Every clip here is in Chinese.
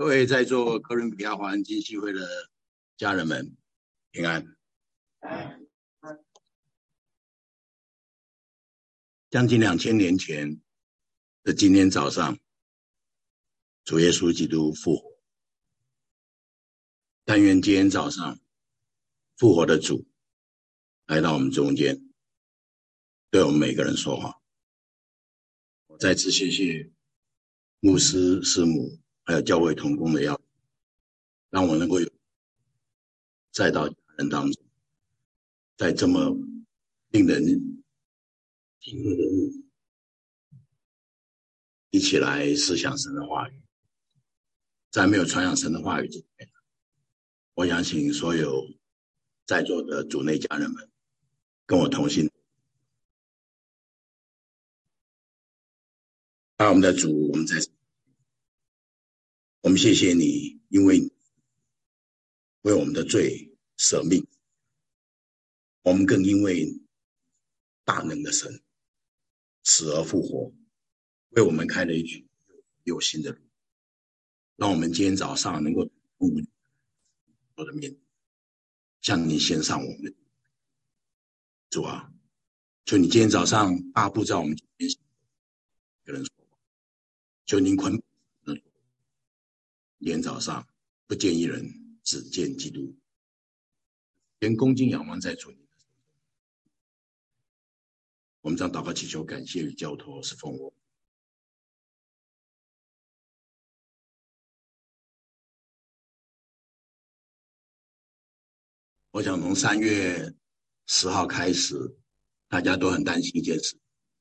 各位在座哥伦比亚华人经济会的家人们，平安。将近2000年前的今天早上，主耶稣基督复活。但愿今天早上复活的主来到我们中间，对我们每个人说话。我再次谢谢牧师、师母还有教会同工的邀请，让我能够再到家人当中，在这么令人敬畏的日子，一起来思想神的话语。在没有传扬神的话语之前，我想请所有在座的主内家人们跟我同心。我们的主，我们谢谢你，因为为我们的罪舍命，我们更因为大能的神死而复活，为我们开了一条有新的路，让我们今天早上能够我的面向你献上我们的主啊，求你今天早上大步在我们中间跟人说话，求您捆绑今天早上不见一人，只见基督，连恭敬仰望在主你的手中。我们将祷告祈求感谢与交托是奉我想从3月10号开始，大家都很担心一件事，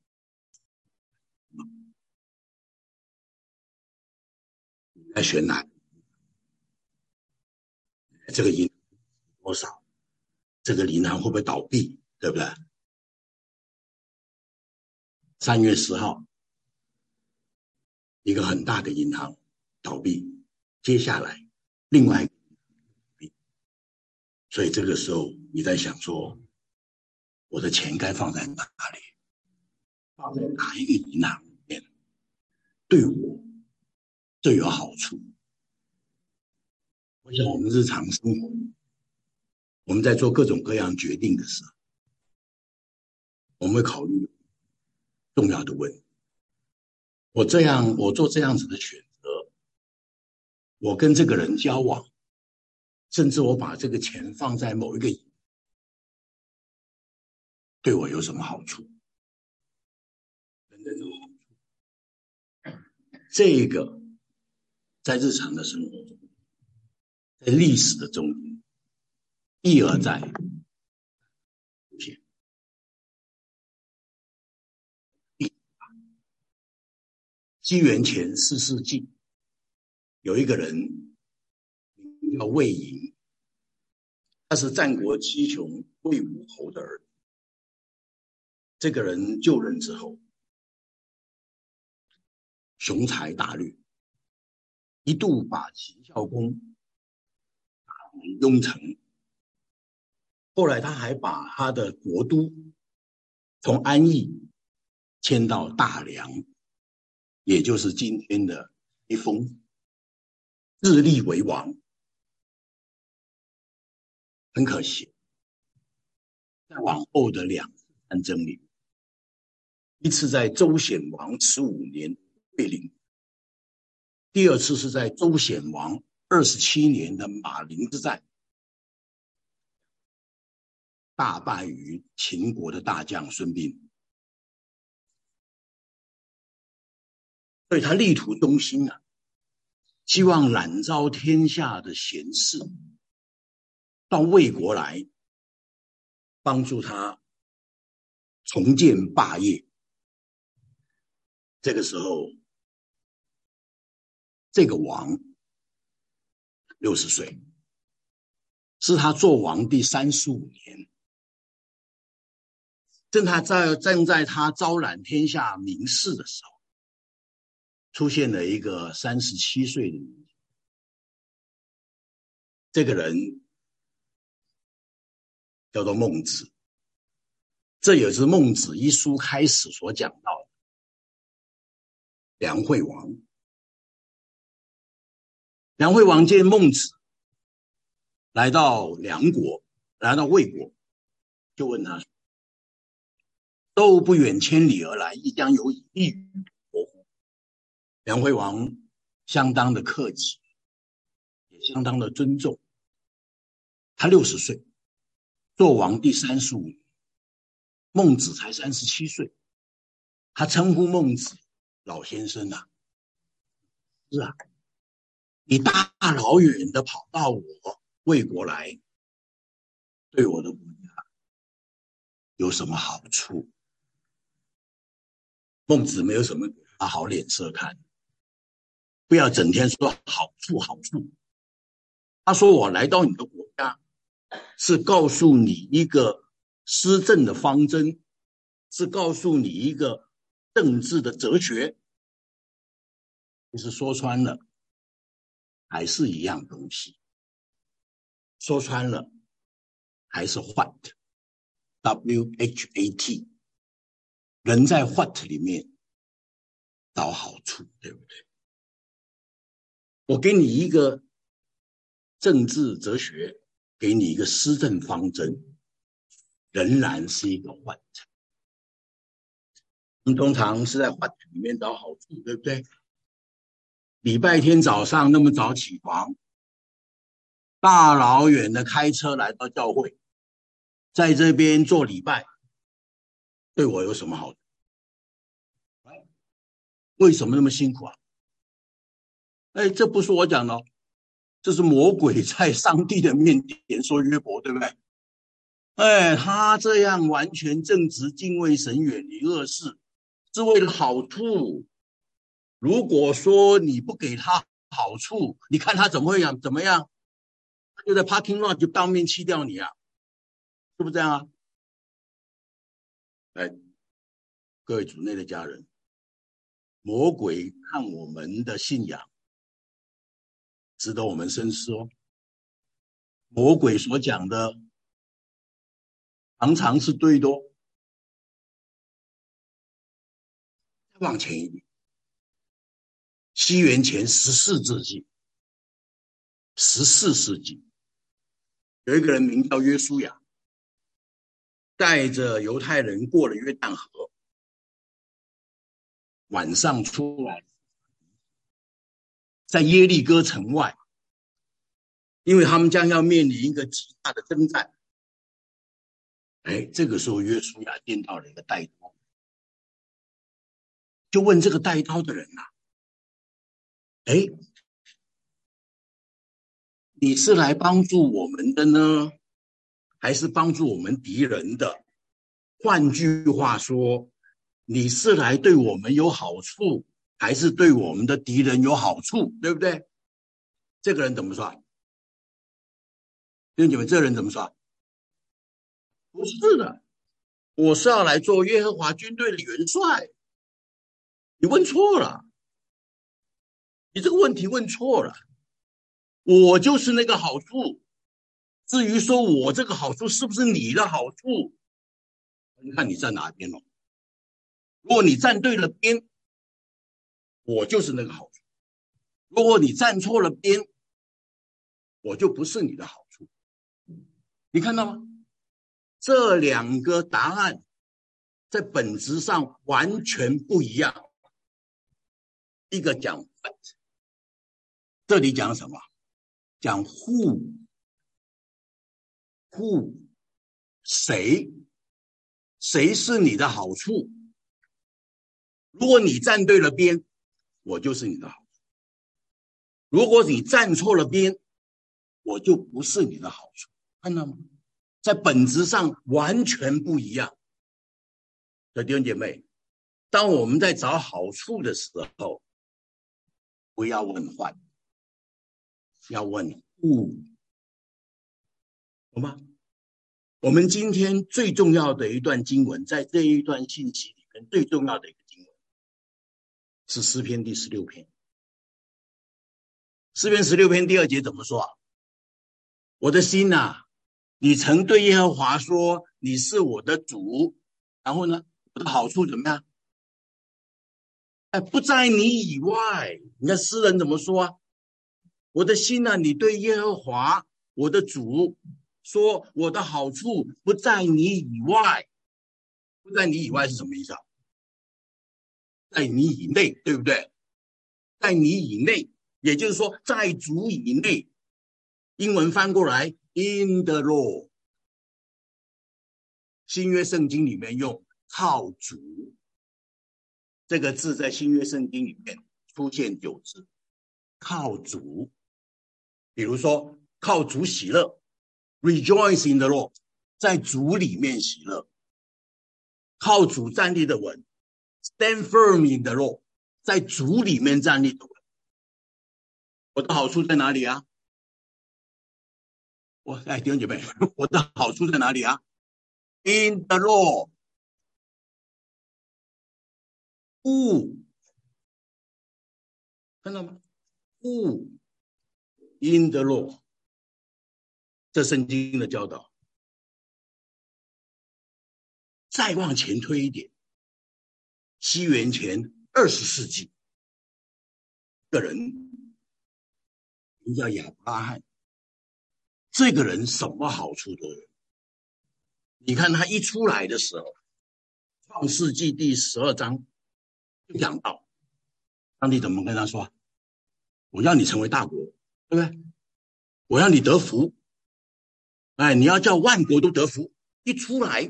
在选哪这个银多少，这个银行会不会倒闭，对不对？3月10号一个很大的银行倒闭，接下来另外一个倒闭，所以这个时候你在想说，我的钱该放在哪里，放在哪一个银行里面对我最有好处。我想我们日常生活，我们在做各种各样决定的时候，我们会考虑重要的问题。我做这样子的选择，我跟这个人交往，甚至我把这个钱放在某一个银行，对我有什么好处？这个在日常的生活中，在历史的中间一而再出现。西元前4世纪，有一个人名叫魏婴，他是战国七雄魏武侯的儿子。这个人就任之后，雄才大略，一度把齐孝公打入雍城。后来他还把他的国都从安邑迁到大梁，也就是今天的开封，自立为王。很可惜，在往后的2次战争里，一次在周显王15年桂林，第二次是在周显王27年的马陵之战，大败于秦国的大将孙膑。所以他力图中心啊，希望揽招天下的贤士到魏国来，帮助他重建霸业。这个时候，这个王60岁，是他做王第35年。正在他招揽天下名士的时候，出现了一个37岁的女人。这个人叫做孟子，这也是孟子一书开始所讲到的梁惠王。 梁惠王见孟子来到梁国，来到魏国，就问他说：都不远千里而来，亦将有以利于国乎？梁惠王相当的客气，也相当的尊重。他60岁，做王第35年，孟子才37岁，他称呼孟子老先生啊。是啊，你大老远的跑到我魏国来，对我的国家有什么好处？孟子没有什么给他好脸色看，不要整天说好处好处。他说我来到你的国家，是告诉你一个施政的方针，是告诉你一个政治的哲学。其实说穿了，还是一样东西。说穿了，还是 what，W-H-A-T， 人在 what 里面找好处，对不对？我给你一个政治哲学，给你一个施政方针，仍然是一个 what。我们通常是在 what 里面找好处，对不对？礼拜天早上那么早起床，大老远的开车来到教会，在这边做礼拜，对我有什么好处？为什么那么辛苦啊？这不是我讲的，这是魔鬼在上帝的面前说约伯，对不对？他这样完全正直、敬畏神、远离恶事，是为了好处。如果说你不给他好处，你看他怎么样？就在 parking lot 就当面弃掉你啊，是不是这样啊？各位主内的家人，魔鬼看我们的信仰值得我们深思哦。魔鬼所讲的常常是对的哦。再往前一点，西元前14世纪，有一个人名叫约书亚，带着犹太人过了约旦河，晚上出来，在耶利哥城外，因为他们将要面临一个极大的征战。这个时候约书亚见到了一个带刀，就问这个带刀的人啊，你是来帮助我们的呢，还是帮助我们敌人的？换句话说，你是来对我们有好处，还是对我们的敌人有好处，对不对？这个人怎么说？弟兄姐妹，这个人怎么说？不是的，我是要来做耶和华军队的元帅。你问错了，你这个问题问错了。我就是那个好处，至于说我这个好处是不是你的好处，你看你站哪边咯。如果你站对了边，我就是那个好处；如果你站错了边，我就不是你的好处。你看到吗？这两个答案在本质上完全不一样。一个讲 what， 这里讲什么？讲 who， 谁是你的好处？如果你站对了边，我就是你的好处；如果你站错了边，我就不是你的好处。看到吗？在本质上完全不一样。弟兄姐妹，当我们在找好处的时候，不要问 what， 要问 who， 懂吗？我们今天最重要的一段经文，在这一段信息里面最重要的一个经文是诗篇第16篇。诗篇16篇第2节怎么说啊？我的心啊，你曾对耶和华说，你是我的主，然后呢，我的好处怎么样？不在你以外。你看诗人怎么说啊？ 我的心啊，你对耶和华我的主说，我的好处不在你以外。不在你以外是什么意思啊？在你以内，对不对？在你以内，也就是说在主以内。英文翻过来 in the law， 新约圣经里面用靠主这个字，在新约圣经里面出现9次，靠主。比如说靠主喜乐 rejoice in the Lord， 在主里面喜乐。靠主站立的稳 stand firm in the Lord， 在主里面站立的稳。我的好处在哪里啊？弟兄姐妹，我的好处在哪里啊？ In the Lord。 看到吗？In the Lord， 这圣经的教导。再往前推一点，西元前20世纪，这个人名叫亚伯拉罕。这个人什么好处都有。你看他一出来的时候，创世纪第12章就讲到，上帝怎么跟他说，我要你成为大国，对不对？我要你得福，你要叫万国都得福。一出来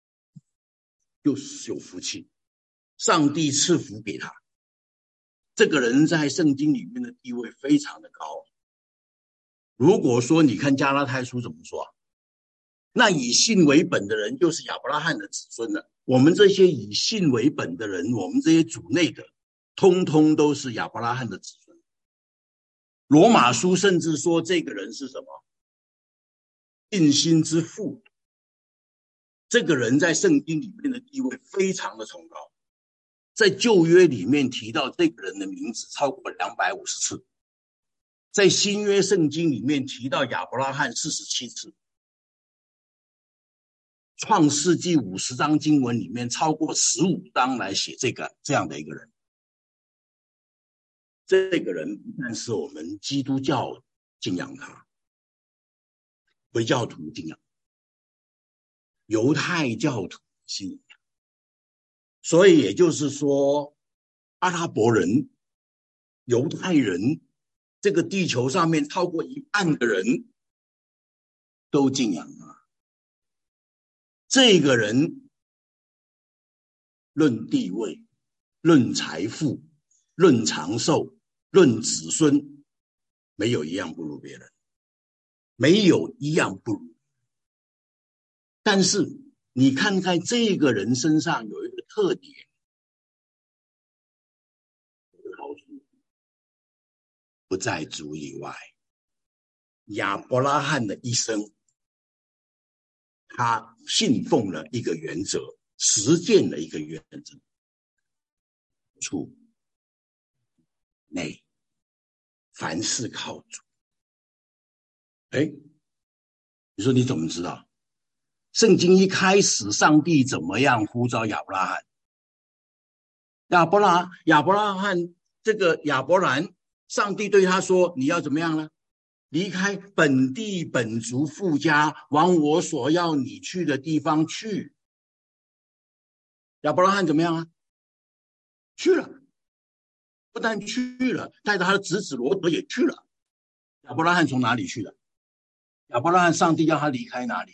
就是有福气，上帝赐福给他。这个人在圣经里面的地位非常的高。如果说你看加拉太书怎么说，那以信为本的人就是亚伯拉罕的子孙了。我们这些以信为本的人，我们这些主内的，通通都是亚伯拉罕的子孙。罗马书甚至说这个人是什么？信心之父。这个人在圣经里面的地位非常的崇高，在旧约里面提到这个人的名字超过250次，在新约圣经里面提到亚伯拉罕47次，创世纪50章经文里面超过15章来写这样的一个人。这个人不但是我们基督教敬仰他，回教徒敬仰，犹太教徒信仰，所以也就是说，阿拉伯人、犹太人，这个地球上面超过1半的人都敬仰他。这个人论地位、论财富、论长寿、论子孙，没有一样不如别人，没有一样不如。但是你看看这个人身上有一个特点，不在主以外。亚伯拉罕的一生，他信奉了一个原则，实践了一个原则，主内凡事靠主。你说你怎么知道？圣经一开始上帝怎么样呼召亚伯拉罕？亚伯拉罕这个亚伯兰，上帝对他说，你要怎么样呢？离开本地本族父家，往我所要你去的地方去。亚伯拉罕怎么样啊？去了，不但去了，带着他的侄子罗德也去了。亚伯拉罕从哪里去的？亚伯拉罕上帝要他离开哪里？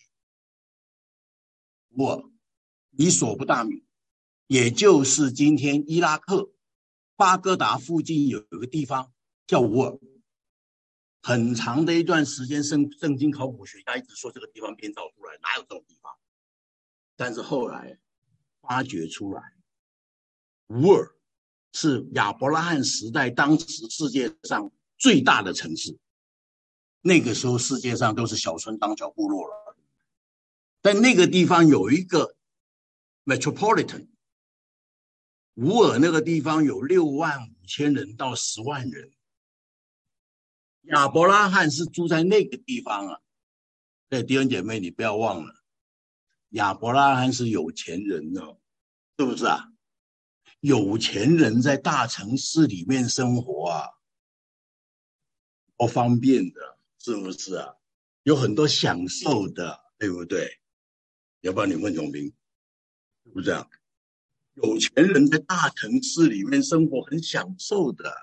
米索不达米，也就是今天伊拉克巴格达附近有一个地方叫乌尔。很长的一段时间，圣经考古学家一直说这个地方编造出来，哪有这种地方？但是后来发掘出来，乌尔是亚伯拉罕时代当时世界上最大的城市。那个时候世界上都是小村当小部落了，但那个地方有一个 metropolitan， 乌尔那个地方有65000人到10万人。亚伯拉罕是住在那个地方啊。对，弟兄姐妹，你不要忘了，亚伯拉罕是有钱人哦，是不是啊？有钱人在大城市里面生活啊。 多方便的，是不是啊？有很多享受的，对不对？要不然你问永平，是不是这样？有钱人在大城市里面生活很享受的。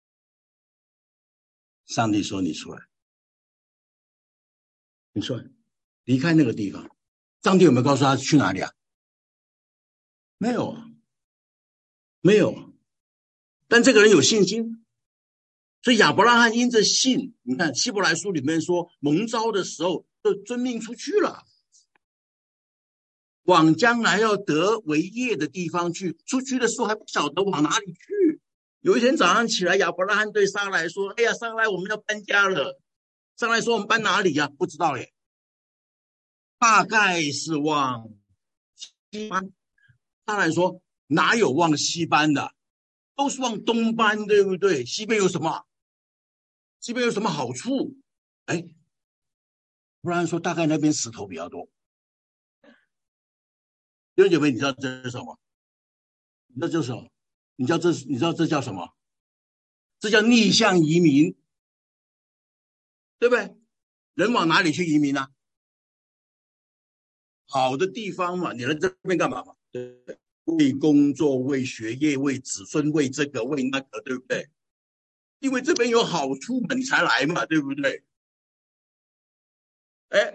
上帝说你出来，你出来，离开那个地方。上帝有没有告诉他去哪里啊？没有啊，没有啊。但这个人有信心，所以亚伯拉罕因着信，你看希伯来书里面说，蒙召的时候就遵命出去了，往将来要得为业的地方去。出去的时候还不晓得往哪里去。有一天早上起来，亚伯拉罕对撒来说：“哎呀，撒来，我们要搬家了。”撒来说：“我们搬哪里呀？不知道耶，大概是往西班。”撒来说：“哪有往西班的？都是往东班，对不对？西边有什么？西边有什么好处？”哎，不然说大概那边石头比较多。弟兄姐妹，你知道这是什么？你知道这是什么？你知道这叫什么？这叫逆向移民，对不对？人往哪里去移民啊？好的地方嘛，你来这边干嘛嘛？对不对？为工作、为学业、为子孙、为这个、为那个，对不对？因为这边有好处嘛，你才来嘛，对不对？哎，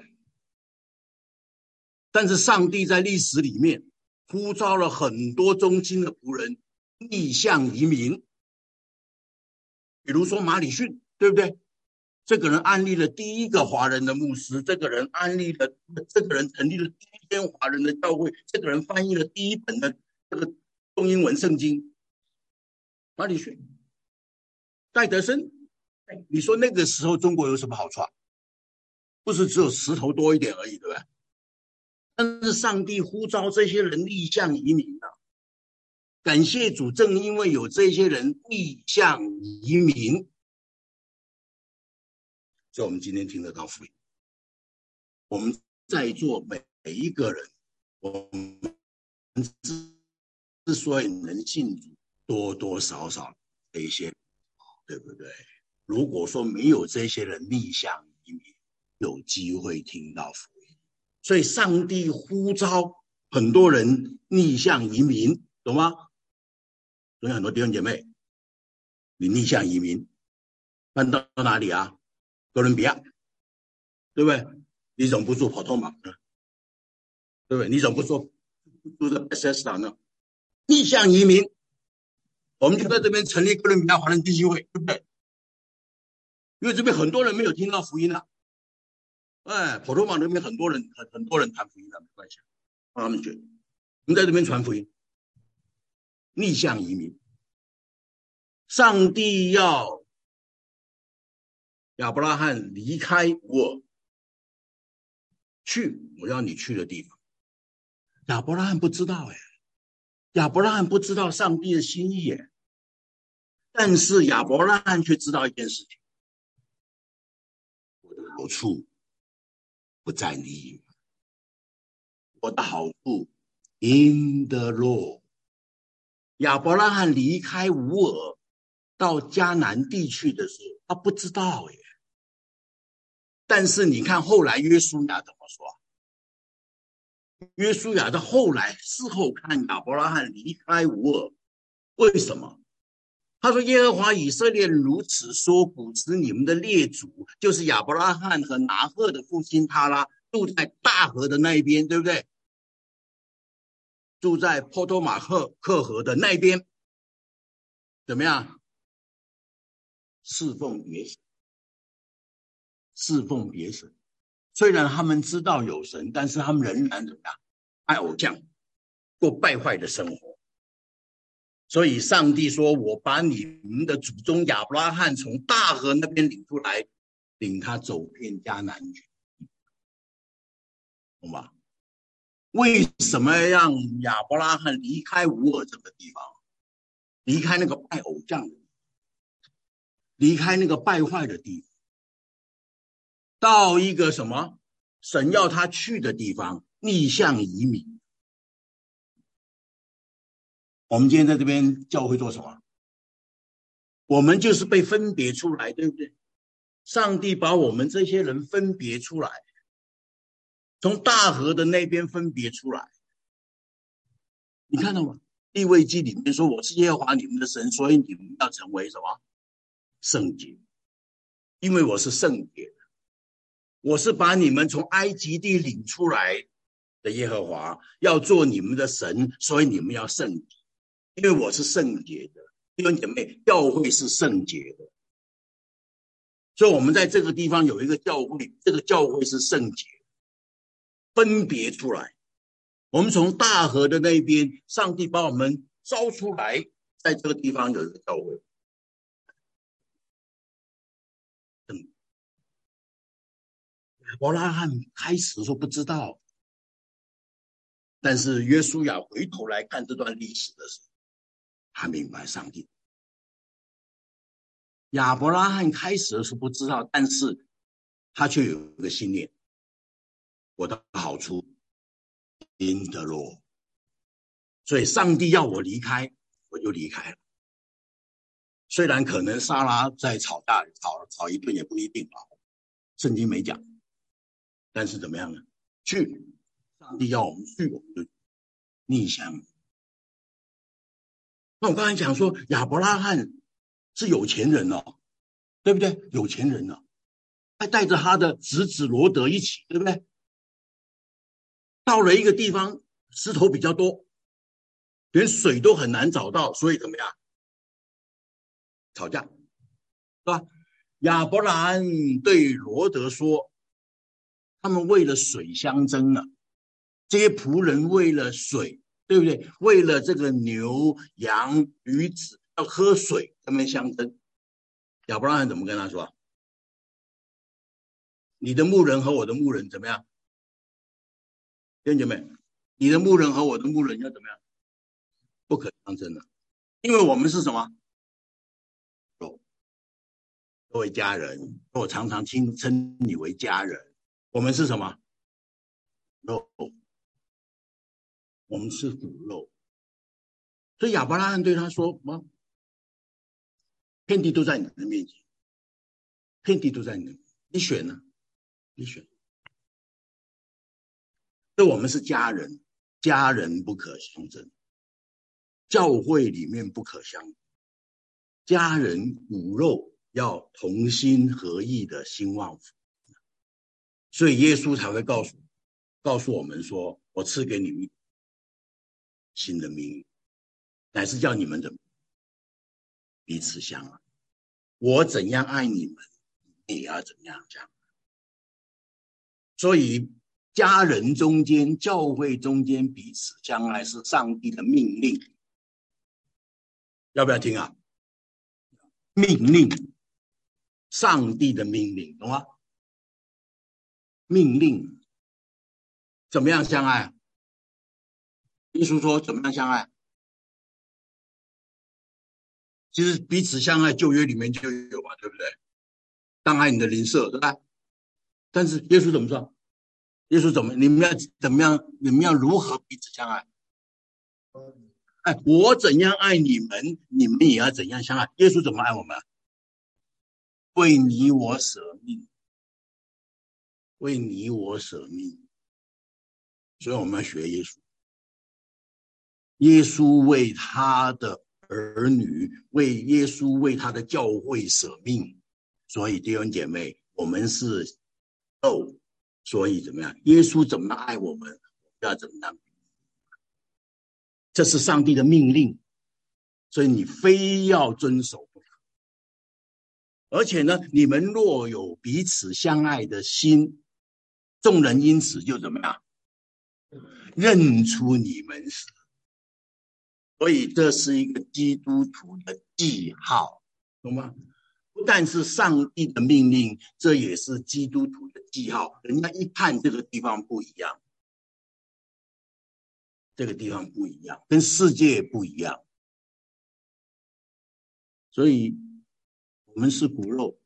但是上帝在历史里面呼召了很多忠心的仆人逆向移民，比如说马里逊，对不对？这个人安立了第一个华人的牧师，这个人成立了第一间华人的教会，这个人翻译了第一本的这个中英文圣经。马里逊、戴德生，你说那个时候中国有什么好处啊？不是只有石头多一点而已，对不对？但是上帝呼召这些人逆向移民啊，感谢主，正因为有这些人逆向移民，所以我们今天听得到福音。我们在座每一个人，我们之所以能信主，多多少少这一些，对不对？如果说没有这些人逆向移民，有机会听到福音。所以上帝呼召很多人逆向移民，懂吗？所以很多弟兄姐妹，你逆向移民搬到哪里啊？哥伦比亚，对不对？你怎么不住跑通马呢？对不对？你怎么不住在 Bethesda 呢？逆向移民，我们就在这边成立哥伦比亚华人基金会，对不对？因为这边很多人没有听到福音了，哎，普通马那边很多人谈福音的，没关系，让他们去，我们在这边传福音，逆向移民。上帝要亚伯拉罕离开我，去我要你去的地方。亚伯拉罕不知道，亚伯拉罕不知道上帝的心意，但是亚伯拉罕却知道一件事情：我的好处不在你以外，我的好处 in the Lord。亚伯拉罕离开乌尔到迦南地区的时候，他不知道耶。但是你看后来约书亚怎么说？约书亚在后来事后看亚伯拉罕离开乌尔，为什么？他说：“耶和华以色列如此说：古时你们的列祖，就是亚伯拉罕和拿赫的父亲他拉，住在大河的那一边，对不对？住在波多马克河的那一边，怎么样？侍奉别神，侍奉别神。虽然他们知道有神，但是他们仍然怎么样？爱偶像，过败坏的生活。所以上帝说：我把你们的祖宗亚伯拉罕从大河那边领出来，领他走遍迦南去，懂吗？为什么让亚伯拉罕离开乌尔这个地方，离开那个拜偶像的，离开那个败坏的地方，到一个什么神要他去的地方，逆向移民？我们今天在这边教会做什么？我们就是被分别出来，对不对？ 上帝把我们这些人分别出来，从大河的那边分别出来。你看到吗？利未记里面说，我是耶和华你们的神，所以你们要成为什么？圣洁。因为我是圣洁的，我是把你们从埃及地领出来的耶和华，要做你们的神，所以你们要圣洁。因为我是圣洁的，弟兄姐妹，教会是圣洁的，所以我们在这个地方有一个教会，这个教会是圣洁，分别出来。我们从大河的那边，上帝把我们招出来，在这个地方有一个教会。亚伯拉罕开始的时候不知道，但是约书亚回头来看这段历史的时候，他明白上帝。亚伯拉罕开始的时候不知道，但是他却有一个信念：我的好处因得落，所以上帝要我离开，我就离开了。虽然可能撒拉在吵架，吵一顿也不一定啊，圣经没讲。但是怎么样呢？去，上帝要我们去，我们就逆向。那我刚才讲说，亚伯拉罕是有钱人哦，对不对？有钱人哦，还带着他的侄子罗德一起，对不对？到了一个地方，石头比较多，连水都很难找到，所以怎么样？吵架，是吧？亚伯拉罕对罗德说，他们为了水相争了，这些仆人为了水，对不对？为了这个牛羊驴子要喝水，他们相争。亚伯拉罕怎么跟他说？你的牧人和我的牧人怎么样？弟兄姐妹，你的牧人和我的牧人要怎么样？不可相争的，因为我们是什么？各位家人，我常常称你为家人。我们是什么？肉，我们是骨肉。所以亚伯拉罕对他说：遍地都在你的面前，遍地都在你的面前，你选呢？你选。所以我们是家人，家人不可相争，教会里面不可相争，家人骨肉要同心合意的兴旺福。所以耶稣才会告诉我们说，我赐给你们新的命令，乃是叫你们彼此相爱。我怎样爱你们，你也要怎样这样。所以家人中间、教会中间彼此相爱是上帝的命令，要不要听啊？命令，上帝的命令，懂吗？命令，怎么样相爱？耶稣说怎么样相爱？其实彼此相爱，旧约里面就有嘛，对不对？当爱你的邻舍，对吧？但是耶稣怎么说？耶稣你们要怎么样？你们要如何彼此相爱？哎，我怎样爱你们，你们也要怎样相爱。耶稣怎么爱我们？为你我舍命，为你我舍命。所以我们要学耶稣。耶稣为他的儿女，耶稣为他的教会舍命。所以弟兄姐妹，我们是肉，所以怎么样？耶稣怎么爱我们，要怎么样？这是上帝的命令，所以你非要遵守不可。而且呢，你们若有彼此相爱的心，众人因此就怎么样？认出你们是。所以这是一个基督徒的记号，懂吗？不但是上帝的命令，这也是基督徒的记号。人家一看这个地方不一样，这个地方不一样，跟世界不一样。所以我们是骨肉，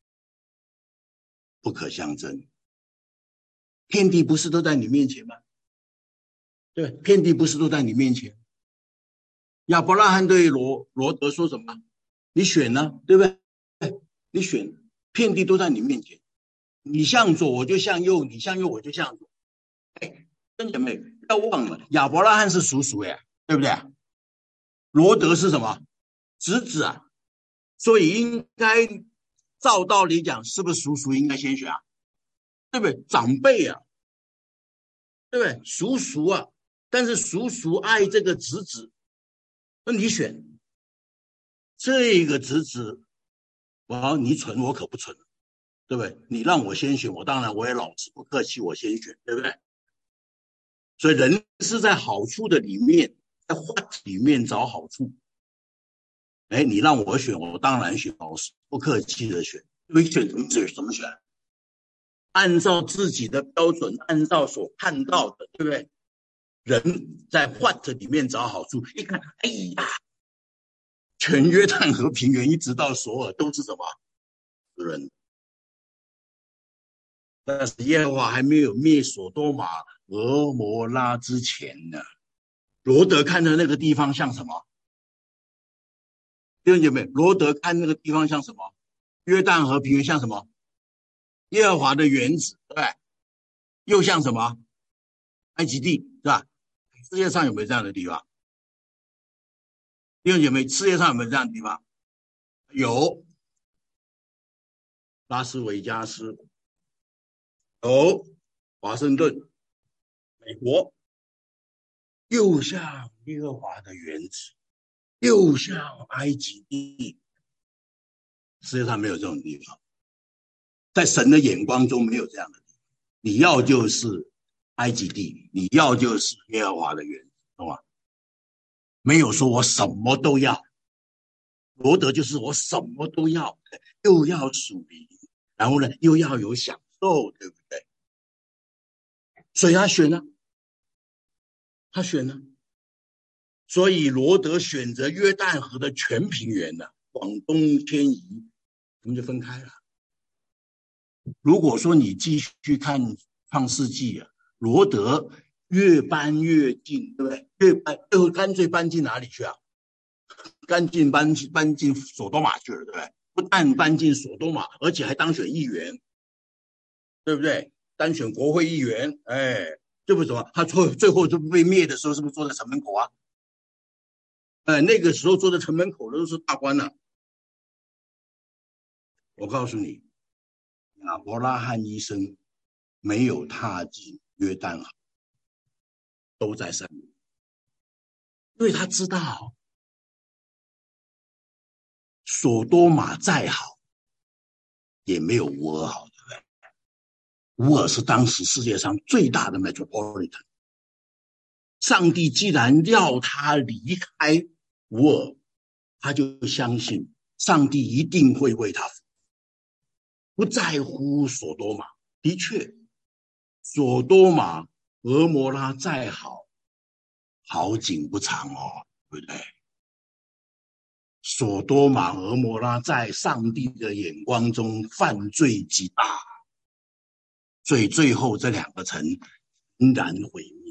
不可相争。遍地不是都在你面前吗？对，遍地不是都在你面前。亚伯拉罕对罗德说什么？你选呢，对不对？你选， 遍地都在你面前，你向左我就向右，你向右我就向左。弟兄姐妹，不要忘了亚伯拉罕是叔叔呀，对不对？罗德是什么？侄子啊，所以应该照道理讲，是不是叔叔应该先选啊？对不对？长辈啊，对不对？叔叔啊，但是叔叔爱这个侄子，那你选这个侄子，你蠢我可不蠢，对不对？你让我先选，我当然我也老实不客气，我先选，对不对？所以人是在好处的里面，在what里面找好处。你让我选，我当然选，老实不客气的选。你选怎么选？按照自己的标准，按照所看到的，对不对？人在 what 里面找好处，一看，哎呀，全约旦河平原一直到索尔都是什么人？但是耶和华还没有灭所多玛、俄摩拉之前呢，罗德看的那个地方像什么？弟兄姐妹，罗德看那个地方像什么？约旦河平原像什么？耶和华的园子，对不对？又像什么？埃及地，是吧？世界上有没有这样的地方？弟兄姐妹，世界上有没有这样的地方？有，拉斯维加斯，有华盛顿，美国，又像耶和华的园子，又像埃及地，世界上没有这种地方，在神的眼光中没有这样的地方。你要就是埃及地，你要就是耶和华的园子，懂吗？没有说我什么都要。罗德就是我什么都要，又要属灵，然后呢又要有享受，对不对？所以他选了，所以罗德选择约旦河的全平原呢，往东迁移，我们就分开了。如果说你继续看创世纪啊，罗德越搬越近，对不对？越搬最后干脆搬进哪里去啊？干脆搬进索多玛去了，对不对？不但搬进索多玛，而且还当选议员，对不对？当选国会议员，对不对？他最后就被灭的时候，是不是坐在城门口啊？那个时候坐在城门口的都是大官啊。我告诉你，亚伯拉罕医生没有踏进约旦河，都在山里，因为他知道索多玛再好，也没有乌尔好，对不对？乌尔是当时世界上最大的 metropolitan。上帝既然要他离开乌尔，他就相信上帝一定会为他服务，不在乎索多玛。的确，索多玛、俄摩拉再好，好景不长哦，对不对？索多玛、俄摩拉在上帝的眼光中犯罪极大，所以最后这两个城仍然毁灭。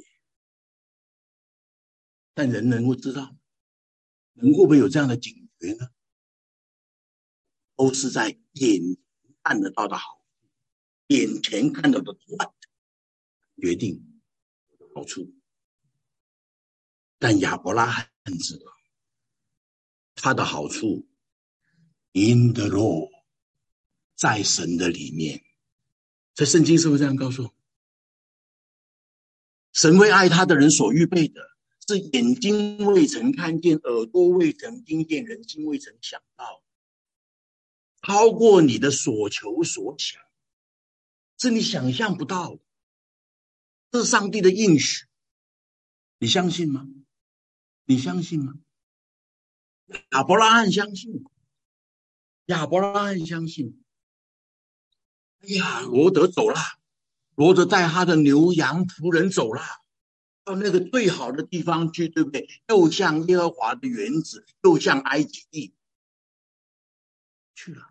但人能够知道，人会不会有这样的警觉呢？都是在眼前看得到的好，眼前看到的坏，决定好处。但亚伯拉罕知道他的好处 in the law， 在神的里面。这圣经是不是这样告诉我？神为爱他的人所预备的，是眼睛未曾看见，耳朵未曾听见，人心未曾想到，超过你的所求所想，是你想象不到的，这是上帝的应许，你相信吗？你相信吗？亚伯拉罕相信，亚伯拉罕相信。哎呀，罗德走了，罗德带他的牛羊仆人走了，到那个最好的地方去，对不对？又像耶和华的园子，又像埃及地去了。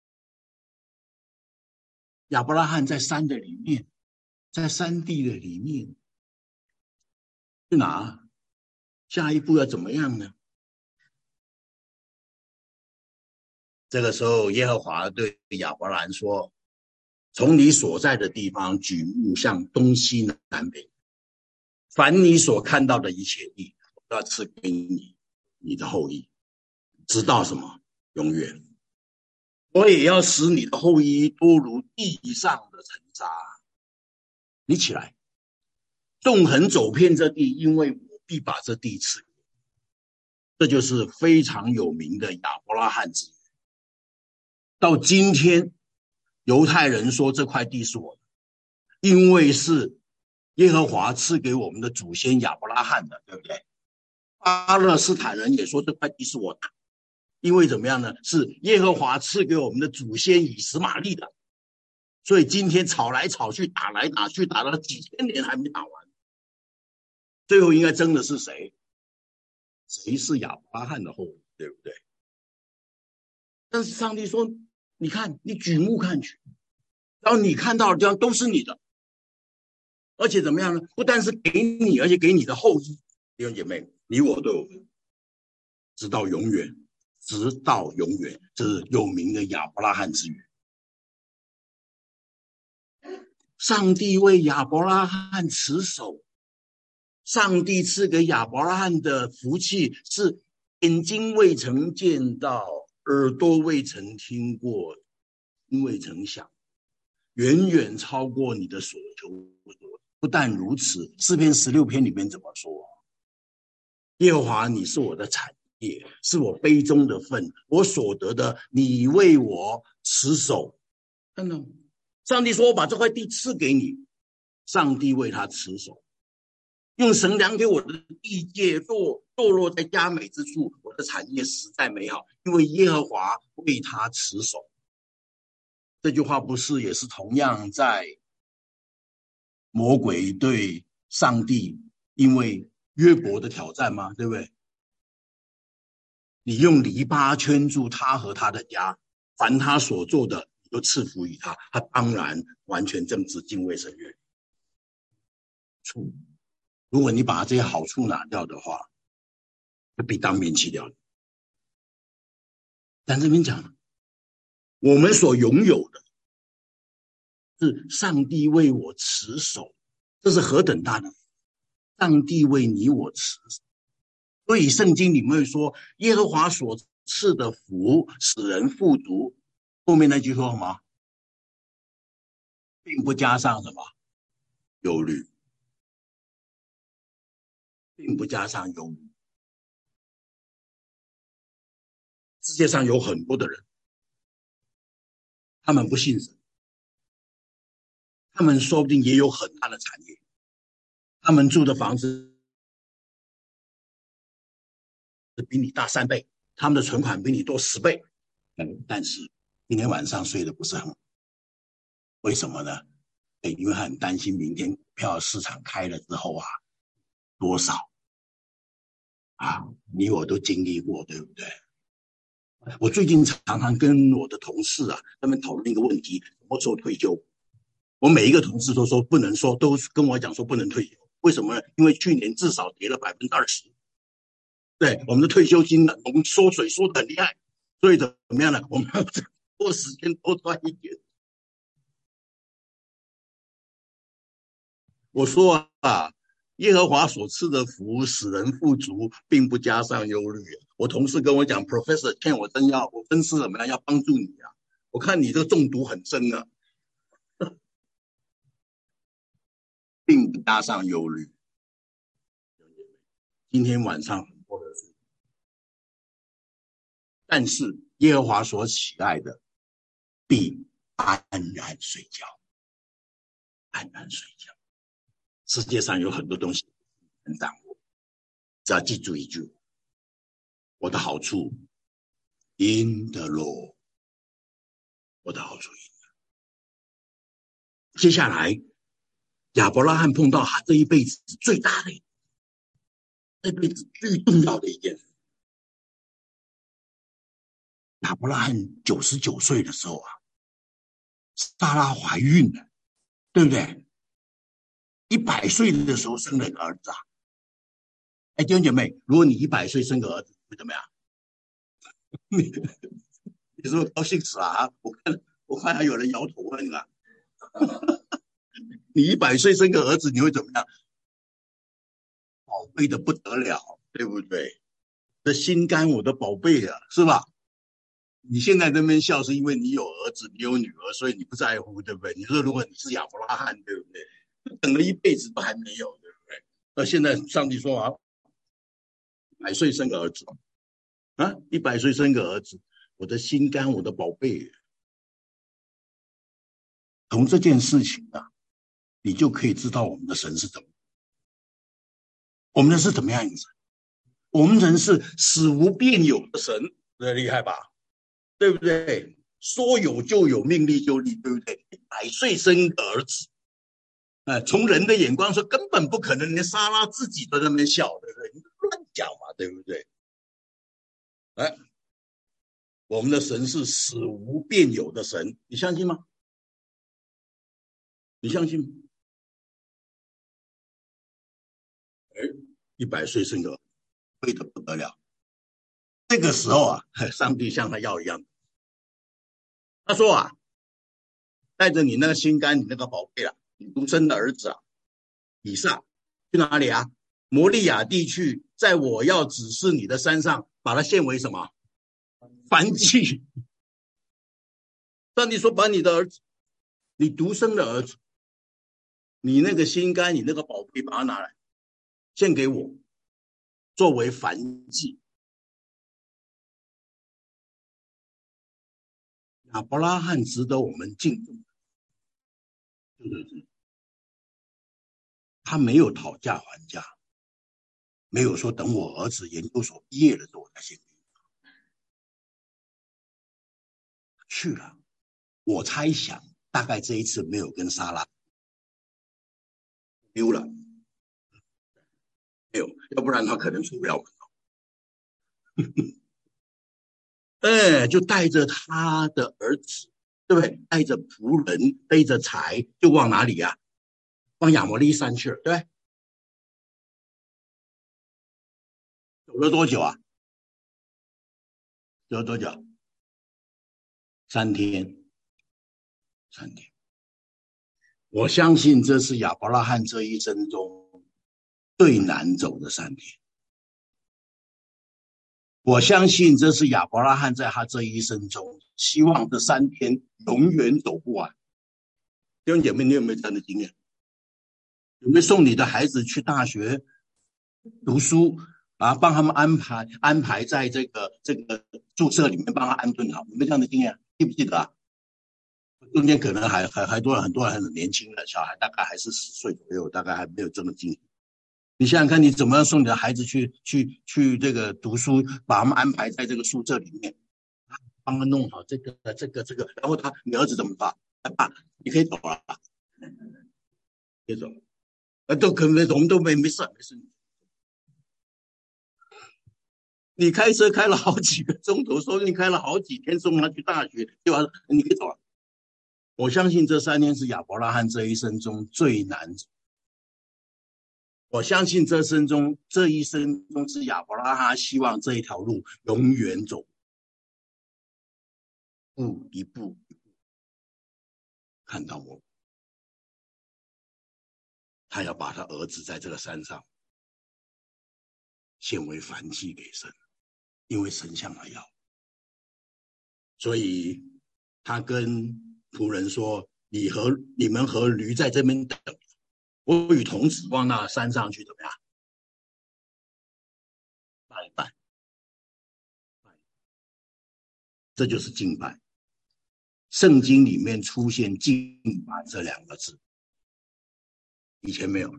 亚伯拉罕在山的里面，在山地的里面，去哪？下一步要怎么样呢？ 这个时候，耶和华对亚伯兰说：“从你所在的地方举目向东西南北，凡你所看到的一切地，我都要赐给你，你的后裔，直到什么？永远。我也要使你的后裔多如地上的尘沙。你起来，纵横走遍这地，因为我必把这地赐给你。”这就是非常有名的亚伯拉罕之约。到今天，犹太人说这块地是我的，因为是耶和华赐给我们的祖先亚伯拉罕的，对不对？巴勒斯坦人也说这块地是我的，因为怎么样呢？是耶和华赐给我们的祖先以实玛利的。所以今天吵来吵去，打来打去，打了几千年还没打完，最后应该争的是谁？谁是亚伯拉罕的后裔，对不对？但是上帝说，你看，你举目看去，然后你看到的地方都是你的，而且怎么样呢？不但是给你，而且给你的后裔。弟兄姐妹，你我都有份，直到永远，直到永远。这是有名的亚伯拉罕之约。上帝为亚伯拉罕持守，上帝赐给亚伯拉罕的福气是眼睛未曾见到，耳朵未曾听过，心未曾想，远远超过你的所求。不但如此，诗篇16篇里面怎么说？耶和华，你是我的产业，是我杯中的份，我所得的，你为我持守。看到吗？上帝说，我把这块地赐给你，上帝为他持守，用神量给我的地界堕落在佳美之处，我的产业实在美好，因为耶和华为他持守。这句话不是也是同样在魔鬼对上帝因为约伯的挑战吗？对不对？你用篱笆圈住他和他的家，凡他所做的你都赐福于他，他当然完全正直敬畏神约。如果你把这些好处拿掉的话，就被当面弃掉了。但这边讲，我们所拥有的是上帝为我持守，这是何等大的福！上帝为你我持守。所以圣经里面会说，耶和华所赐的福使人富足，后面那句说什么？并不加上什么忧虑，并不加上忧虑。世界上有很多的人，他们不信神，他们说不定也有很大的产业，他们住的房子比你大3倍，他们的存款比你多10倍，但是今天晚上睡得不是很好。为什么呢？因为他很担心明天股票市场开了之后多少你我都经历过，对不对？我最近常常跟我的同事他们讨论一个问题，什么时候退休？我每一个同事都说不能说，都跟我讲说不能退休。为什么呢？因为去年至少跌了20%。对，我们的退休金呢，我们缩水缩得很厉害，所以怎么样呢？我们要多时间多赚一点。我说耶和华所赐的福使人富足，并不加上忧虑。我同事跟我讲 ，Professor Ken， 我真是怎么样要帮助你我看你这个中毒很深并不加上忧虑。今天晚上很多人睡，但是耶和华所喜爱的必安然睡觉，安然睡觉。世界上有很多东西很掌握，只要记住一句：我的好处 in the Lord， 我的好处 in the Lord。 接下来亚伯拉罕碰到他这一辈子最大的，这辈子最重要的一件事。亚伯拉罕99岁的时候撒拉怀孕了，对不对？100岁的时候生了个儿子弟兄姐妹，如果你100岁生个儿子会怎么样？ 你说高兴死啊？我看还有人摇头问啊。你100岁生个儿子，你会怎么样？宝贝的不得了，对不对？这心肝我的宝贝啊，是吧？你现在那边笑是因为你有儿子，你有女儿，所以你不在乎，对不对？你说如果你是亚伯拉罕，对不对？等了一辈子都还没有，对不对？那现在上帝说啊，100岁生个儿子啊，100岁生个儿子，我的心肝，我的宝贝。从这件事情啊，你就可以知道我们的神是怎么，我们的是怎么样的神？我们人是死无变有的神，这厉害吧？对不对？说有就有，命立就立，对不对？100岁生个儿子，从人的眼光说，根本不可能，连莎拉自己都在那边笑，对不对？你乱讲嘛，对不对？我们的神是死无变有的神，你相信吗？你相信吗？100岁生个，贵得不得了。这个时候啊，上帝向他要一样，他说啊，带着你那个心肝，你那个宝贝啊，你独生的儿子啊，以撒，去哪里啊？摩利亚地区，在我要指示你的山上，把它献为什么？燔祭。上帝说，把你的儿子，你独生的儿子，你那个心肝，你那个宝贝，把它拿来献给我，作为燔祭。亚伯拉罕值得我们敬重，就是他没有讨价还价，没有说等我儿子研究所毕业了之后我再献给你。去了，我猜想大概这一次没有跟莎拉丢了，没有，要不然他可能出不了门。就带着他的儿子，对不对？带着仆人，背着财，就往哪里啊？往亚摩利山去了，对不对？走了多久啊？走了多久？3天，3天。我相信这是亚伯拉罕这一生中最难走的3天。我相信这是亚伯拉罕在他这一生中希望这3天永远走不完。弟兄姐妹，你有没有这样的经验？有没有送你的孩子去大学读书啊？帮他们安排在这个宿舍里面，帮他安顿好？有没有这样的经验？记不记得啊？中间可能还多了很多人很年轻的小孩，大概还是10岁左右，大概还没有这么经验。你想想看，你怎么样送你的孩子去这个读书，把他们安排在这个宿舍里面，帮他弄好这个，然后你儿子怎么办？爸，你可以走了，可以走，都可能我们都没事。你开车开了好几个钟头，说不定开了好几天送他去大学，对吧？你可以走了。我相信这3天是亚伯拉罕这一生中最难走。我相信这一生中是亚伯拉罕希望这一条路永远走，一步一步看到我。他要把他儿子在这个山上献为燔祭给神，因为神向他要。所以他跟仆人说：你们和驴在这边等，我与童子往那山上去，怎么样？拜一拜。这就是敬拜。圣经里面出现敬拜这2个字，以前没有。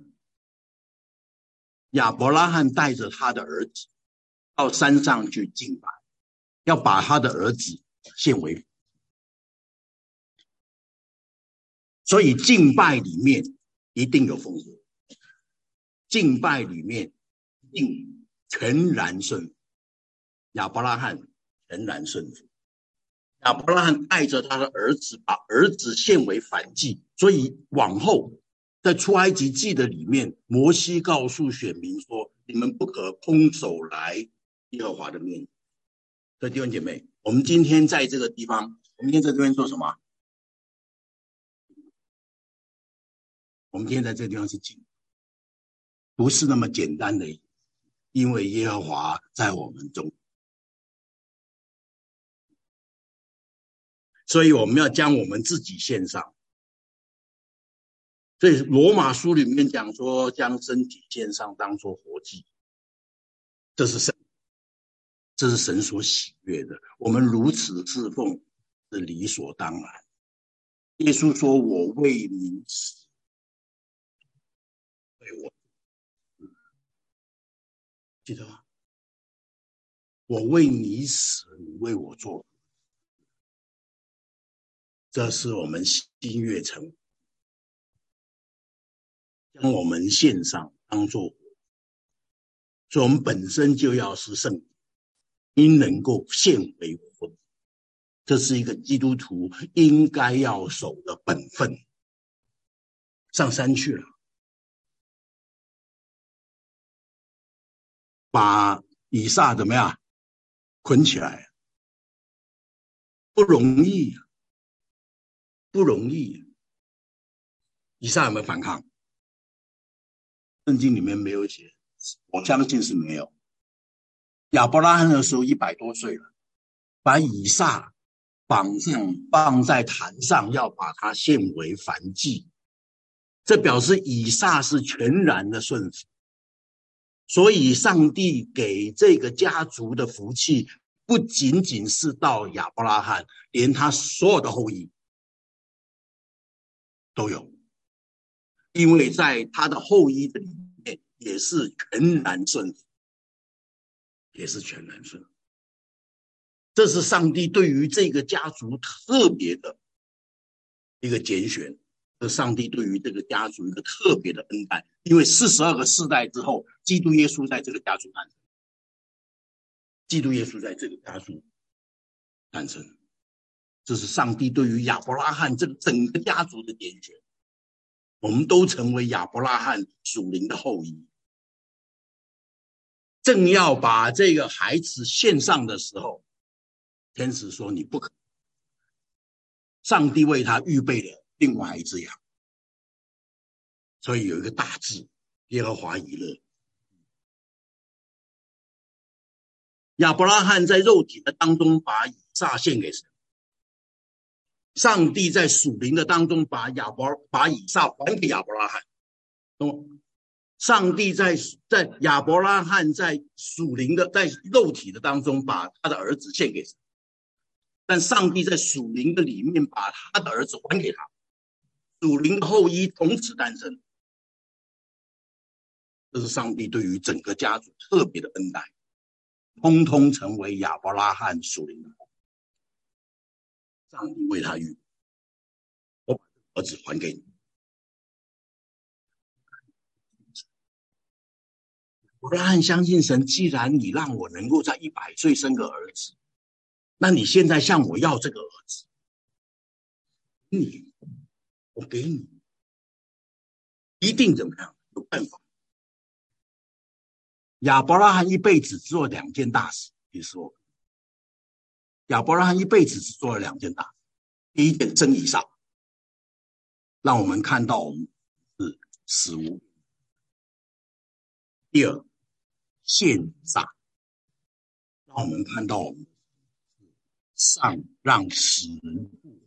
亚伯拉罕带着他的儿子到山上去敬拜，要把他的儿子献为。所以敬拜里面一定有丰富，敬拜里面一定全然顺服。亚伯拉罕全然顺服，亚伯拉罕带着他的儿子，把儿子献为燔祭。所以往后在出埃及记的里面，摩西告诉选民说：你们不可空手来耶和华的面。所以弟兄姐妹， 我们今天在这个地方，我们今天在这边做什么？我们今天在这个地方是景，不是那么简单的，因为耶和华在我们中，所以我们要将我们自己献上。所以罗马书里面讲说，将身体献上当作活祭，这是神所喜悦的。我们如此侍奉是理所当然。耶稣说：“我为你死，为我记得吗？我为你死，你为我做。”这是我们心悦诚，将我们献上当作活。所以我们本身就要是圣，应能够献为活。这是一个基督徒应该要守的本分。上山去了，把以撒怎么样捆起来，不容易，不容易。以撒有没有反抗？圣经里面没有写，我相信是没有。亚伯拉罕的时候100多岁了，把以撒放在坛上，要把它献为燔祭，这表示以撒是全然的顺服。所以上帝给这个家族的福气不仅仅是到亚伯拉罕，连他所有的后裔都有，因为在他的后裔的里面也是全然顺服，也是全然顺服。这是上帝对于这个家族特别的一个拣选，是上帝对于这个家族一个特别的恩待。因为42个世代之后，基督耶稣在这个家族诞生，基督耶稣在这个家族诞生，这是上帝对于亚伯拉罕这个整个家族的拣选。我们都成为亚伯拉罕属灵的后裔。正要把这个孩子献上的时候，天使说你不可，上帝为他预备了另外一只羊。所以有一个大字，耶和华以勒。亚伯拉罕在肉体的当中把以撒献给神，上帝在属灵的当中把以撒还给亚伯拉罕。上帝在亚伯拉罕在属灵的在肉体的当中把他的儿子献给神，但上帝在属灵的里面把他的儿子还给他，属灵的后裔从此诞生。这是上帝对于整个家族特别的恩待，通通成为亚伯拉罕属灵的后裔。上帝为他预备，我把儿子还给你。亚伯拉罕相信神，既然你让我能够在100岁生个儿子，那你现在向我要这个儿子，我给你，一定怎么样？有办法。亚伯拉罕一辈子做2件大事，你说，亚伯拉罕一辈子只做了2件大事。第一件生以撒，让我们看到我们是死无。第二，献以撒，让我们看到我们上让死人复活。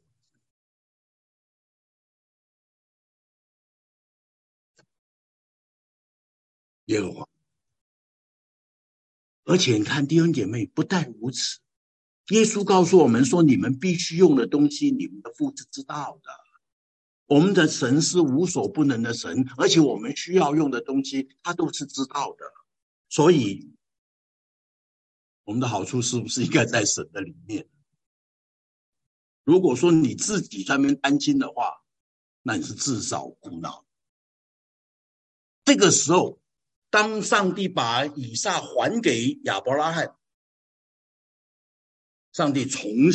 耶和华。而且你看弟兄姐妹，不但如此，耶稣告诉我们说，你们必须用的东西，你们的父是知道的。我们的神是无所不能的神，而且我们需要用的东西，他都是知道的。所以我们的好处是不是应该在神的里面？如果说你自己在那边担心的话，那你是自找苦恼。这个时候，当上帝把以撒还给亚伯拉罕，上帝重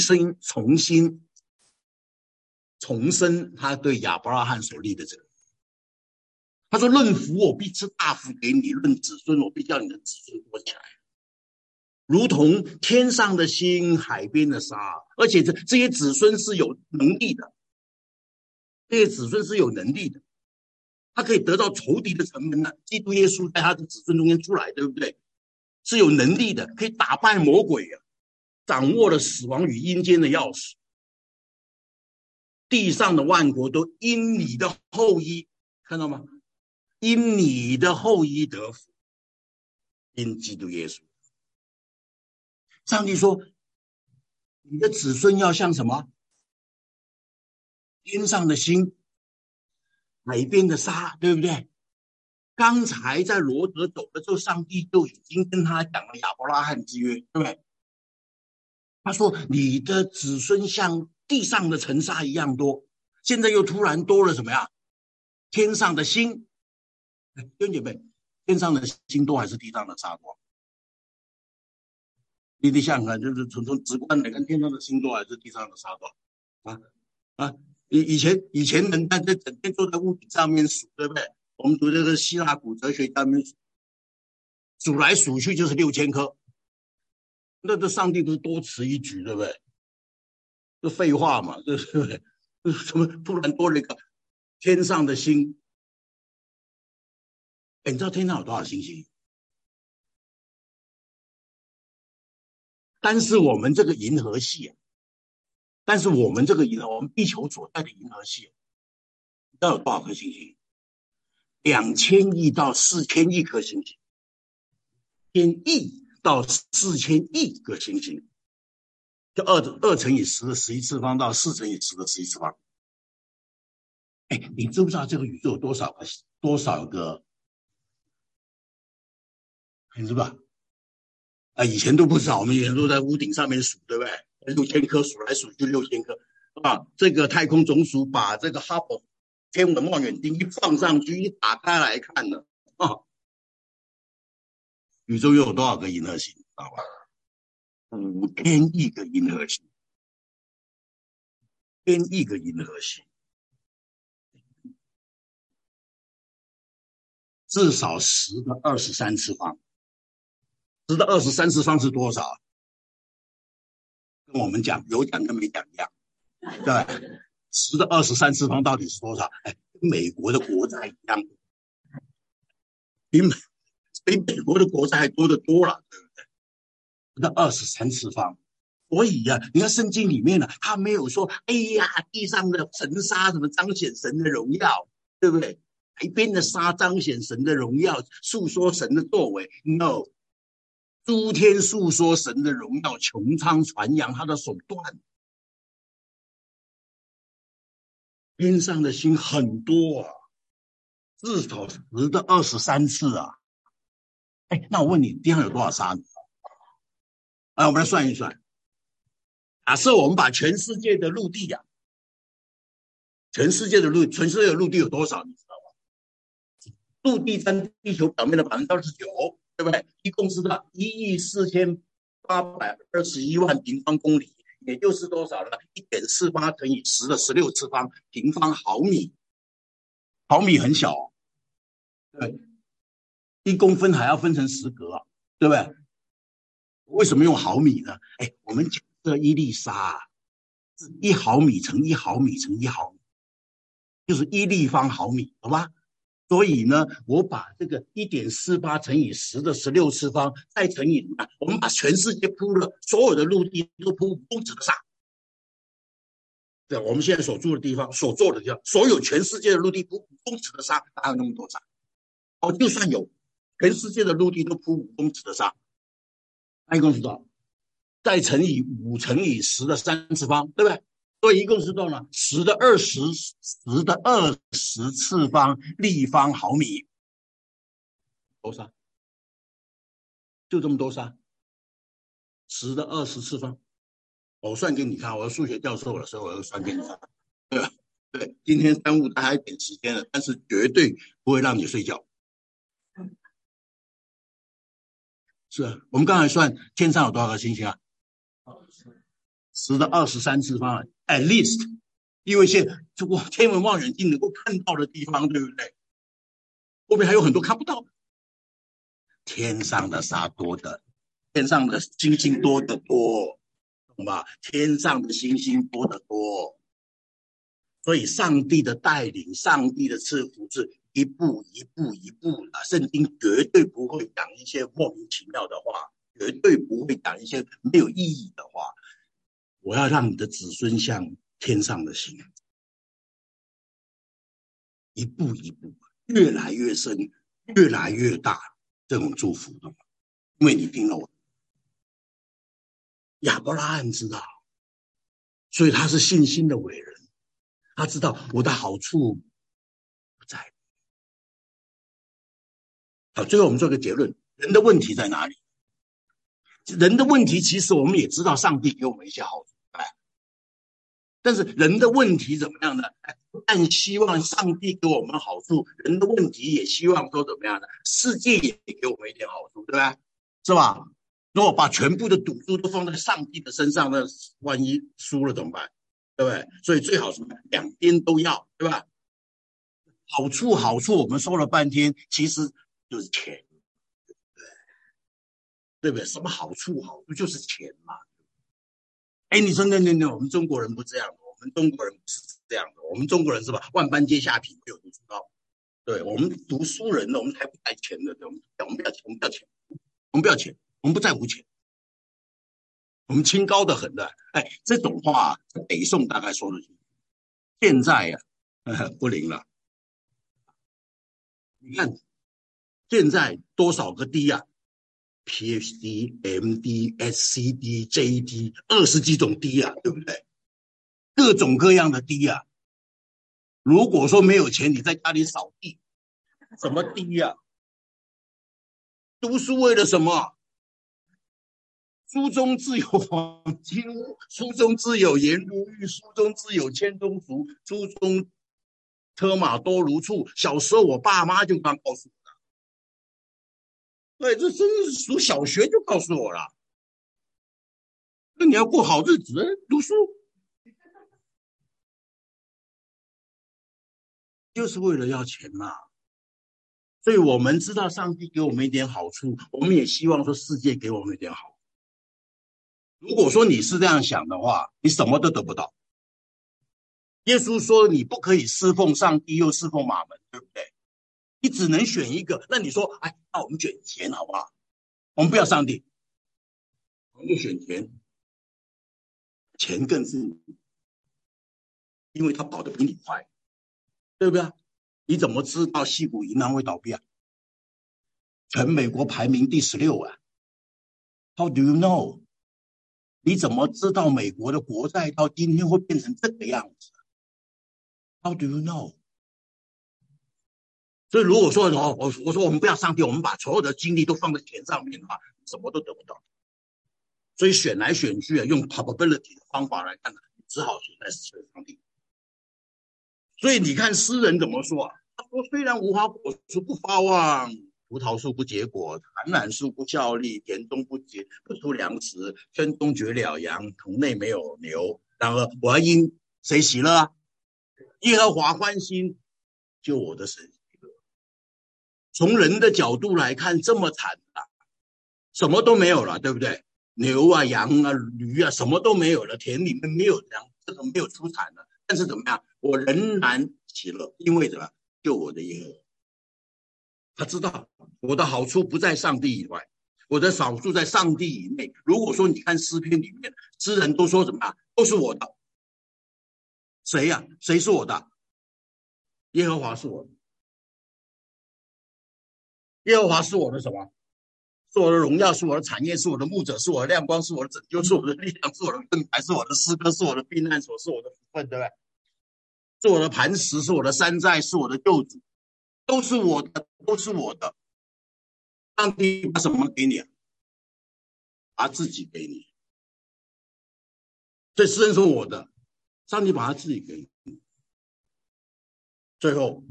申他对亚伯拉罕所立的这个。他说：“论福，我必赐大福给你；论子孙，我必叫你的子孙多起来。” 如同天上的星，海边的沙。而且这些子孙是有能力的，这些子孙是有能力的，他可以得到仇敌的城门呢。基督耶稣在他的子孙中间出来，对不对？是有能力的，可以打败魔鬼啊，掌握了死亡与阴间的钥匙。地上的万国都因你的后裔，看到吗？因你的后裔得福，因基督耶稣。上帝说，你的子孙要像什么？天上的星，海边的沙，对不对？刚才在罗德走的时候，上帝就已经跟他讲了亚伯拉罕之约，对不对？他说你的子孙像地上的尘沙一样多，现在又突然多了什么呀？天上的星。弟兄姐妹，天上的星多还是地上的沙多？你得想想看，就是从直观来看，天上的星多还是地上的沙多？以前人在整天坐在屋顶上面数，对不对？我们读这个希腊古哲学家们数来数去就是6000颗，那这上帝都是多此一举，对不对？这废话嘛，对不对？怎么突然多了一个天上的星？你知道天上有多少星星？但是我们这个银河系，我们地球所在的银河系，你知道有多少颗星星？2000亿到4000亿颗星星，1000亿到4000亿个星星，就2乘以10的11次方到4乘以10的11次方。你知不知道这个宇宙有多少个？你知不知道？以前都不知道，我们以前都在屋顶上面数，对不对？6000颗数来数去6000颗啊！这个太空总署把这个哈勃天文望远镜一放上去，一打开来看呢，宇宙又有多少个银河系？知道吧？5000亿个银河系，1000亿个银河系，至少10的23次方。10的23次方是多少？跟我们讲有讲跟没讲一样，对吧？10的23次方到底是多少？跟美国的国债一样，比美国的国债还多得多了，对不对？10的23次方。所以你看圣经里面呢，他没有说，哎呀，地上的尘沙怎么彰显神的荣耀，对不对？海边的沙彰显神的荣耀，诉说神的作为。No， 诸天诉说神的荣耀，穹苍传扬他的手段。天上的星很多啊，至少10的23次啊。那我问你，地上有多少沙呢？我们来算一算。假设我们把全世界的陆地全世界的陆地有多少？你知道吗？陆地占地球表面的29%，对不对？一共是到14821万平方公里，也就是多少呢？1.48乘以10的16次方平方毫米。毫米很小，对，1公分还要分成10格，对不对？为什么用毫米呢？我们假设一粒沙是1毫米乘1毫米乘1毫米，就是1立方毫米，好吧？所以呢，我把这个1.48乘以10的16次方再乘以我们把全世界铺了所有的陆地都铺5公尺的沙。对，我们现在所住的地方，所做的地方，所有全世界的陆地铺5公尺的沙，哪有那么多沙？就算有，全世界的陆地都铺5公尺的沙，那一共是多少？再乘以5乘以10的3次方，对不对？所以一共是多少呢？10的20次方立方毫米，多少？就这么多沙，10的20次方。我算给你看，我是数学教授了，所以我要算给你看，对吧？对，今天耽误大家一点时间了，但是绝对不会让你睡觉。是啊，我们刚才算天上有多少个星星啊？10的23次方 ，at least， 因为天文望远镜能够看到的地方，对不对？后面还有很多看不到的。天上的沙多的天上的星星多得多，懂吧？天上的星星多得多。所以上帝的带领，上帝的赐福是一步一步一步的。圣经绝对不会讲一些莫名其妙的话，绝对不会讲一些没有意义的话。我要让你的子孙像天上的星，一步一步越来越深，越来越大，这种祝福的。因为你听了我，亚伯拉罕知道，所以他是信心的伟人，他知道我的好处不在。好，最后我们做个结论，人的问题在哪里？人的问题其实我们也知道，上帝给我们一些好处，但是人的问题怎么样呢？不但希望上帝给我们好处，人的问题也希望说怎么样呢？世界也给我们一点好处，对吧？是吧？如果把全部的赌注都放在上帝的身上，那万一输了怎么办？对不对？所以最好什么？两边都要，对吧？好处，我们说了半天，其实就是钱，对不对？什么好处？好处就是钱嘛。哎，你说那，我们中国人不这样，我们中国人不是这样的，我们中国人是吧？万般皆下品，唯有读书高。对，我们读书人呢，我们才不爱钱的，我们不要钱，我们不要钱，我们不要钱，我们不在乎钱，我们清高的很的。哎，这种话北宋大概说得清，现在呀、不灵了。你看现在多少个 D 啊 ？PhD、MD、SCD、JD， 20几种 D 啊，对不对？各种各样的 D 啊。如果说没有钱，你在家里扫地，什么 D 啊？读书为了什么？书中自有黄金屋，书中自有颜如玉，书中自有千钟粟，书中车马多如簇。小时候我爸妈就刚告诉我了，对，这真是读小学就告诉我了。那你要过好日子，读书就是为了要钱嘛。所以我们知道上帝给我们一点好处，我们也希望说世界给我们一点好处。如果说你是这样想的话，你什么都得不到。耶稣说你不可以侍奉上帝又侍奉马门，对不对？你只能选一个。那你说，哎，那我们选钱好不好？我们不要上帝，我们就选钱。钱更是，因为他跑得比你快，对不对？你怎么知道矽谷银行会倒闭啊？全美国排名第16啊 ！How do you know？ 你怎么知道美国的国债到今天会变成这个样子 ？How do you know？ 所以如果说我说我们不要上帝，我们把所有的精力都放在钱上面的话，什么都得不到。所以选来选去啊，用 probability 的方法来看，只好选在上帝。所以你看诗人怎么说啊？他说：“虽然无花果树不发旺，葡萄树不结果，橄榄树不效力，田中不出粮食，圈中绝了羊，棚内没有牛。然而我要因谁喜乐啊？耶和华欢心，救我的神喜乐。”从人的角度来看，这么惨啊，什么都没有了，对不对？牛啊、羊啊、驴啊，什么都没有了，田里面没有粮，这个没有出产了。但是怎么样？我仍然喜乐，因为什么？救我的耶和华。他知道我的好处不在上帝以外，我的好处在上帝以内。如果说你看诗篇里面，诗人都说什么？都是我的。谁呀、谁是我的？耶和华是我的。耶和华是我的什么？是我的荣耀，是我的产业，是我的牧者，是我的亮光，是我的拯救，是我的力量，是我的盾牌，是我的诗歌，是我的避难所，是我的福分，对不对？是我的磐石，是我的山寨，是我的救主，都是我的，都是我的。上帝把什么给你？把自己给你。所以诗人说我的，上帝把他自己给你。最后，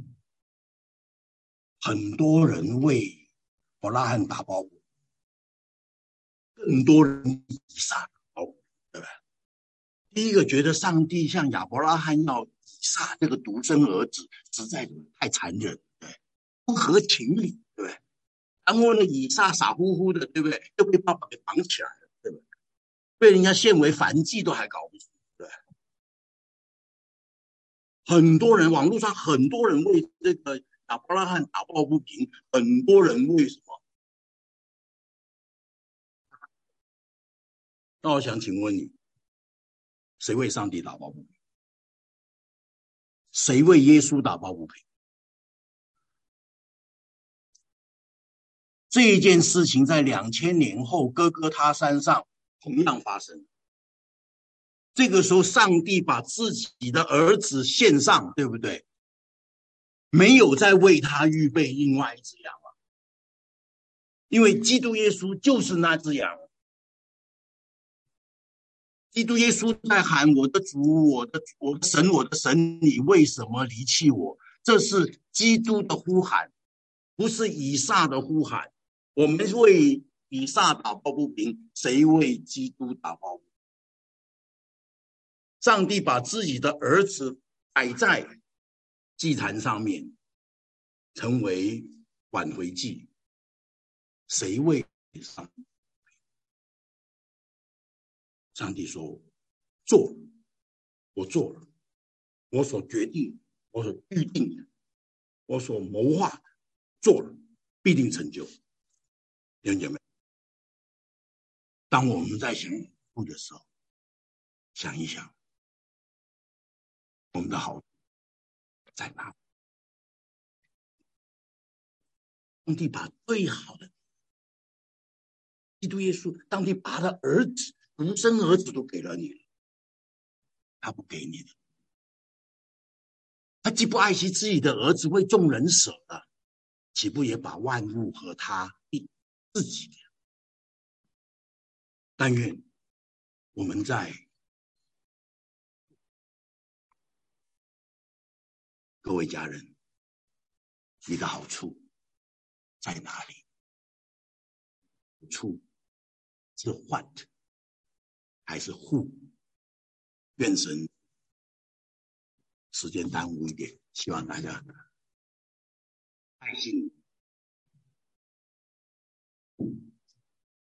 很多人为伯拉罕打包裹，更多人以撒打包裹，对吧？第一个觉得上帝向亚伯拉罕要以撒这个独生儿子，实在太残忍，对，不合情理，对不对？ 然后呢，以撒傻乎乎的，对不对？就被爸爸给绑起来了，对不对？被人家献为燔祭都还搞不出，对不对？很多人网络上很多人为这个亚伯拉罕打抱不平，很多人为什么？那我想请问你，谁为上帝打抱不平？谁为耶稣打抱不平？这一件事情在2000年后哥哥他山上同样发生。这个时候，上帝把自己的儿子献上，对不对？没有再为他预备另外一只羊了，因为基督耶稣就是那只羊。基督耶稣在喊：“我的主，我的神，我的神，你为什么离弃我？”这是基督的呼喊，不是以撒的呼喊。我们为以撒打抱不平，谁为基督打抱不平？上帝把自己的儿子摆在祭坛上面，成为挽回祭，谁为上帝？上帝说：“做，我做了，我所决定，我所预定的，我所谋划的，做了，必定成就。”弟兄姐妹，当我们在想父的时候，想一想，我们的好在哪？上帝把最好的基督耶稣，上帝把他的儿子，独生儿子都给了你了，他不给你的。他既不爱惜自己的儿子，为众人舍了，岂不也把万物和他自己的？但愿我们在各位家人，你的好处在哪里？好处是 what 还是 who？ 愿神时间耽误一点，希望大家爱心